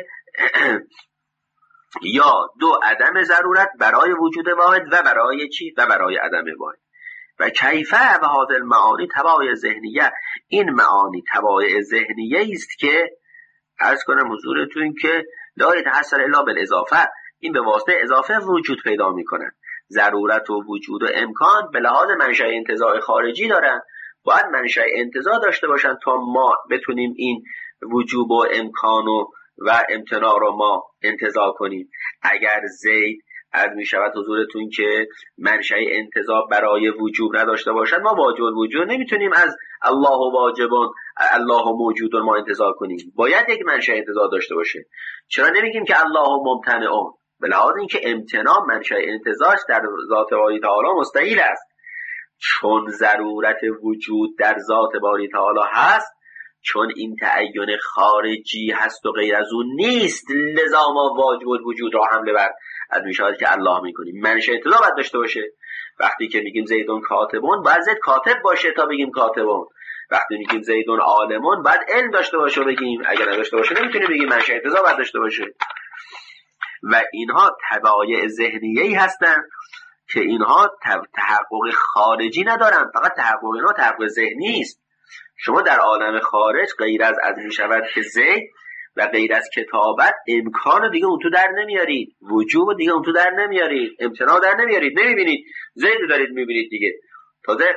Speaker 1: یا دو عدم ضرورت برای وجود واحد و برای چی؟ و برای عدم واحد. و کیفه به هذه المعانی تبایع ذهنیه، این معانی تبایع ذهنیه است که عرض کنم حضورتون که لا یتحصل الا بالاضافه، این به واسطه اضافه وجود پیدا میکنن. ضرورت و وجود و امکان به لحاظ منشأ انتزاع خارجی دارن، باید منشأ انتزاع داشته باشن تا ما بتونیم این وجوب و امکان و امتناع رو ما انتزاع کنیم. اگر زید از می شود حضورتون که منشأ انتزاع برای وجوب نداشته باشد، ما واجب الوجود نمیتونیم از الله واجبون الله موجودون ما انتزاع کنیم، باید یک منشأ انتزاع داشته باشه. چرا نمیگیم که الله ممتنعون؟ به لحاظ اینکه امتناع منشأ انتزاعش در ذات باری تعالی مستحیل است. چون ضرورت وجود در ذات باری تعالی هست، چون این تعین خارجی هست و غیر از اون نیست، لذا ما واجب الوجود را حمله بر از میشود که الله میکنیم. منشأ انتزاع باید داشته باشه. وقتی که میگیم زیدون کاتبون، باید زید کاتب باشه تا بگیم کاتبون. وقتی میگیم زیدون عالمون، باید علم داشته باشه بگیم، اگر نداشته باشه نمیتونیم بگیم. منشأ انتزاع باید داشته باشه. و اینها تبایع ذهنیه‌ای هستند که اینها تحقق خارجی ندارن، فقط تحقق اینها تحقق ذهنی است. شما در عالم خارج غیر از میشود که زید و غیر از کتابت امکان دیگه اون تو در نمیارید، وجوب دیگه اون تو در نمیارید، امتناع در نمیارید، نمیبینید، زید دارید میبینید دیگه. تازه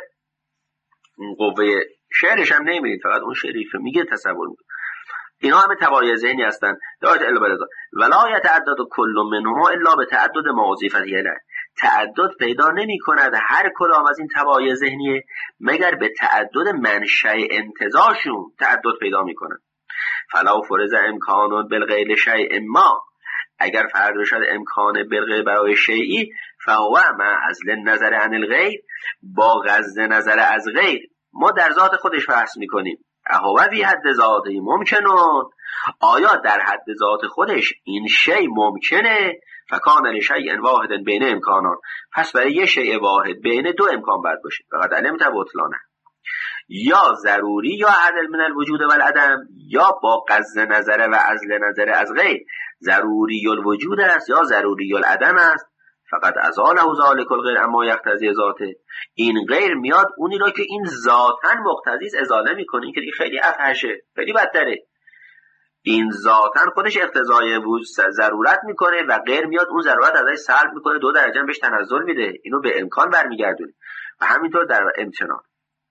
Speaker 1: قوه شعرش هم نمیبینید، فقط اون شریفه میگه تصور میکنید. اینا همه تبایع ذهنی هستند. دعایت الا بالله ولا یتعدد کل منهما الا به تعدد موازیفته، تعدد پیدا نمی کند هر کدام از این تبایع ذهنیه مگر به تعدد منشأ انتزاعشون تعدد پیدا می کند. فلو فرض امکان بالغیر شیء ما، اگر فرض شد امکان بالغیر برای شیئی، فهو مع عزل نظر عن الغیر، با غض نظر از غیر ما در ذات خودش بحث می کنیم. اهو فی حد ذاتی ممکنون، آیا در حد ذات خودش این شی ممکنه؟ فکان لشیء واحد بین امکانان، پس برای یه شیء واحد بین دو امکان باید باشه. فقط علمت بطلانه، یا ضروری یا عدل من الوجود و العدم، یا با غض نظر و عزل نظر از غیر ضروری الوجود است یا ضروری العدم است. فقط ازاله ذالک الغیر اما یقتضی ذاته، این غیر میاد اونی را که این ذاتاً مقتضی است ازاله میکنه. این که دیگه خیلی افحشه، خیلی بدتره. این ذاتاً خودش اقتضای ضرورت میکنه و غیر میاد اون ضرورت ازش سلب میکنه، 2 درجه بهش تنزل میده، اینو به امکان برمیگردونه. و همینطور در امتناع.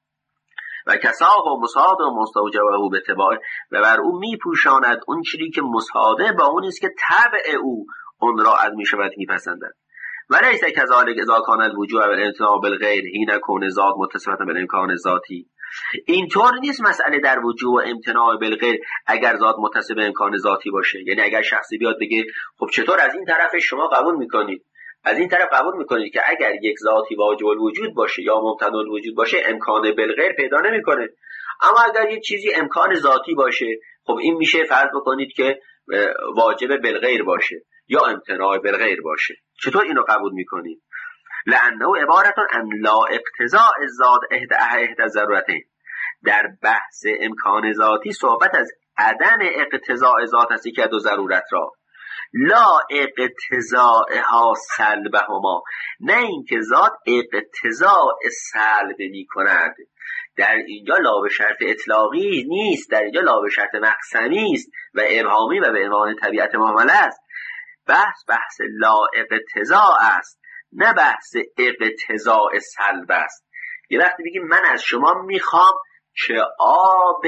Speaker 1: و کساه و مصاد و مستوجبه به تبع، و بر او میپوشاند اون چیزی که مصاده با اون است که تبع او اون را از میشود میپسندد. ولیس کذالک اذا کان الوجوب والامتناع بالغیر حين کون ذات متصفا بالامکان ذاتی. اینطور نیست مسئله در وجوب و امتناع بالغیر اگر ذات متصف به امکان ذاتی باشه. یعنی اگر شخصی بیاد بگه خب چطور از این طرف شما قبول میکنید، از این طرف قبول میکنید که اگر یک ذاتی واجب الوجود باشه یا ممتنع الوجود باشه امکان بالغیر پیدا نمیکنه، اما اگر یک چیزی امکان ذاتی باشه خب این میشه فرض بکنید که واجب بالغیر باشه یا امتناع بالغیر باشه. چطور اینو قبول میکنید؟ لانه عبارت عن لا اقتضاء الذات احدى ضرورتين. در بحث امکان ذاتی صحبت از عدم اقتضاء ذات است که دو ضرورت را، لا اقتضاءها سلبهما، نه اینکه ذات اقتضاء سلب می کند. در اینجا لا به شرط اطلاقی نیست، در اینجا لا به شرط مقسمی است و ابهامی و به عنوان طبیعت معامله است. بحث لا اقتضاء است، نه بحث اقتضاء سلب است. یه وقتی بگیم من از شما میخوام که آب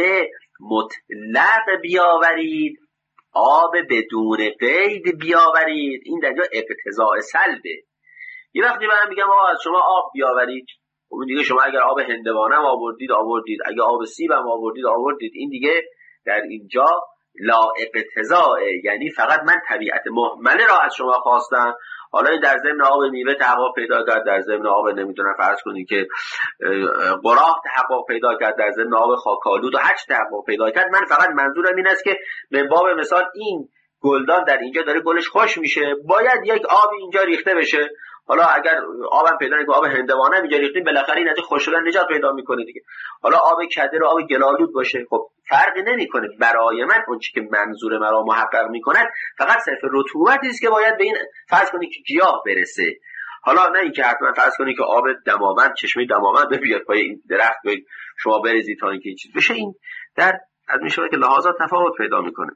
Speaker 1: مطلق بیاورید، آب بدون قید بیاورید، این در اینجا اقتضاء سلبه. یه وقتی من میگم از شما آب بیاورید، اون دیگه شما اگر آب هندوانه هم آوردید، اگر آب سیب هم آوردید، این دیگه در اینجا لا اقتضاء، یعنی فقط من طبیعت محمله را از شما خواستم. حالا در ضمن آب میوه تحقق پیدا کرد، در ضمن آب نمیدونم فرض کنید که قراه تحقق پیدا کرد، در ضمن آب خاکالود و هر چی تحقق پیدا کرد، من فقط منظورم این است که من باب مثال این گلدان در اینجا داره گلش خوش میشه، باید یک آبی اینجا ریخته بشه. حالا اگر آبم پیدا نکنه، آب هندوانه اینجا ریختیم، بالاخره این از خوش شدن نجات پیدا میکنه دیگه. حالا آب کدر و آب گلالود باشه، خب فرقی نمیکنه. برای من اون چیزی که منظور مرا محقق میکنه فقط صرف رطوبتی است که باید به این فرض کنید که گیاه برسه. حالا نه اینکه حتما فرض کنید که آب دماوند، چشمه دماوند بیاد پای این درخت شما بریزید تا اینکه این چیز بشه. این در از میشه که لحاظات تفاوت پیدا میکنه.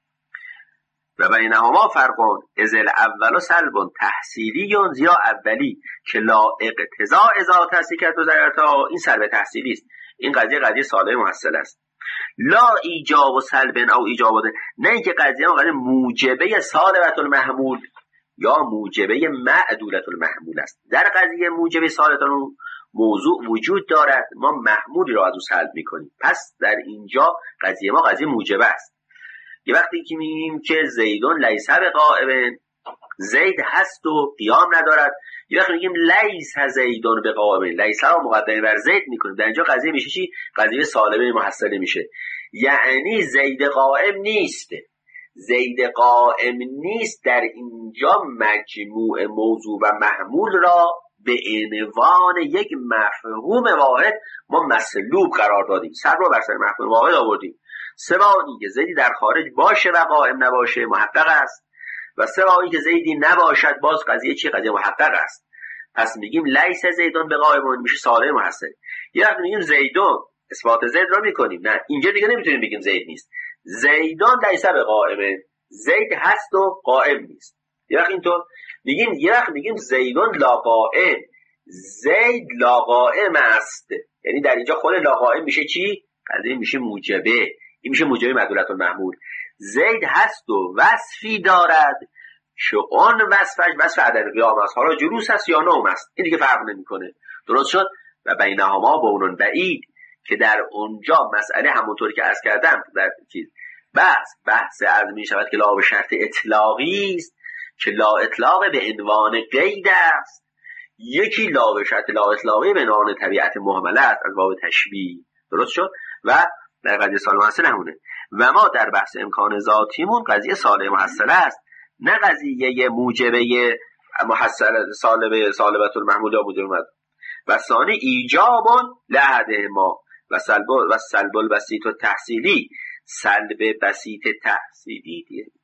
Speaker 1: و بینهما فرقون از الاول سلب تحصیلی یا اولی که لا اقتضاء اذا تحصیلت و ضررتا، این سلب تحصیلی است. این قضیه ساده محصل است. لا ایجاب و سلب او ایجاب، نه اینکه قضیه موجبه سالبت المحمول یا موجبه معدولت المحمول است. در قضیه موجبه سالبت موضوع وجود دارد، ما محمولی را از او سلب میکنیم. پس در اینجا قضیه ما قضیه موجبه است. یه وقتی که میگیم که زیدون لیس بقائم، زید هست و قیام ندارد، یه وقتی میگیم لیس زیدون بقائم، لیس را مقدمه بر زید میکنیم، در اینجا قضیه میشه چی؟ قضیه سالبه محصله میشه. یعنی زید قائم نیست، زید قائم نیست. در اینجا مجموع موضوع و محمول را به عنوان یک مفهوم واحد ما مسلوب قرار دادیم، سر رو بر سر مفهوم واحد آوردیم. سوایی که زیدی در خارج باشه و قائم نباشه محقق است، و سوایی که زیدی نباشد باز قضیه چی؟ قضیه محقق است. پس میگیم لیس زیدون به قائمون، میشه ساله محصل. یه وقت میگیم زیدون اثبات زید را میکنیم، نه اینجا دیگه نمیتونیم بگیم زید نیست. زیدون لیس به قائمه، زید هست و قائم نیست. یه وقت اینطور میگیم، یه وقت میگیم زیدون لا قائم، زید لا قائم است. یعنی در اینجا خود لا قائم میشه چی؟ قضیه میشه موجبه، این میشه موجبه معدولت المحمول. زید هست و وصفی دارد که اون وصف عدم قیام است، حالا جلوس است یا نوم است، این دیگه فرق نمیکنه. درست شد؟ و بینهما بون بعید، که در اونجا مسئله همونطوری که عرض کردم در چیز بحث عرض می شود که لا به شرط اطلاقی است، که لا اطلاق به عنوان قید است. یکی لا به شرط لا اطلاقی به عنوان طبیعت محمله است از باب تشبیه. درست شد؟ و در قضیه سالب محصل همونه. و ما در بحث امکان ذاتیمون قضیه سالب محصل است، نه قضیه موجبه محصل سالبت المحمول یا موجبه محصل. و ثانی ایجابون لعده ما و سلب البسیط و تحصیلی، سلب بسیط تحصیلی